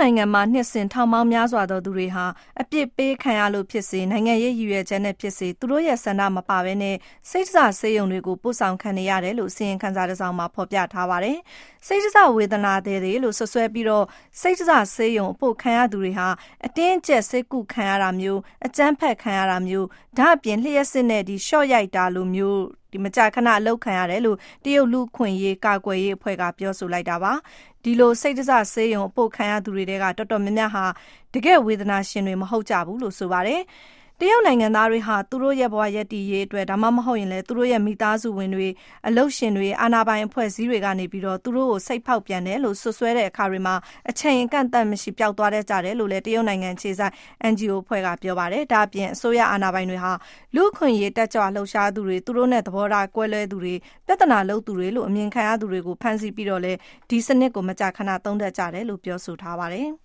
နိုင်ငံမှာနှစ်စဉ်ထောင်ပေါင်းများစွာသောသူတွေဟာအပြစ်ပေးခံရလို့ဖြစ်စေနိုင်ငံရေးရည်ရွယ်ချက်နဲ့ဖြစ်စေသူတို့ရဲ့ဆန္ဒမပါဘဲနဲ့စိတ်ဒဇဆေးရုံတွေကိုပို့ဆောင်ခံနေရတယ်လို့စီရင်ခံစာတစ်စောင်မှာဖော်ပြထားပါတယ်။စိတ်ဒဇဝေဒနာတွေလို့ဆွဆွဲပြီးတော့စိတ်ဒဇဆေးရုံအပို့ခံရသူတွေဟာအတင်းအကျပ်စိတ်ကူးခံရတာမျိုးအကြမ်းဖက်ခံရတာမျိုးဒါအပြင်လျှက်စစ်နဲ့ရှော့ရိုက်တာလိုမျိုးမကြာခဏအလုပ်ခံရတယ်လို့တရုတ်လူခွင့်ရေးကာကွယ်ရေးအဖွဲ့ကပြောဆိုလိုက်တာပါဒီလိုစိတ်ဒဇဆေးရုံအပို့ခံရသူတွေကတော်တော်များများဟာတကယ်ဝေဒနာရှင်တွေမဟုတ်ကြဘူးလို့ဆိုပါတယ်တရုတ်နိုင်ငံသားတွေဟာသူတို့ရဲ့ဘဝရည်တည်ရေးအတွက်ဒါမှမဟုတ်ရင်လည်းသူတို့ရဲ့မိသားစုဝင်တွေအလုပ်ရှင်တွေအာဏာပိုင်အဖွဲ့အစည်းတွေကနေပြီးတော့သူတို့ကိုစိတ်ဖောက်ပြန်တယ်လို့ဆွဆွဲတဲ့အခါတွေမှာအချိန်အကန့်အသတ်မရှိပျောက်သွားတတ်ကြတယ်လို့လည်းတရုတ်နိုင်ငံခြေဆိုင် NGO အဖွဲ့ကပြောပါတယ်ဒါအပြင်အစိုးရအာဏာပိုင်တွေဟာလူခွင့်ရေးတက်ကြွလှုပ်ရှားသူတွေသူတို့နဲ့သဘောထားကွဲလွဲသူတွေပြဿနာလုပ်သူတွေလို့အမြင်ခံရသူတွေကိုဖမ်းဆီးပြီးတော့လည်းဒီစနစ်ကိုမကြာခဏသုံးတတ်ကြတယ်လို့ပြောဆိုထားပါတယ်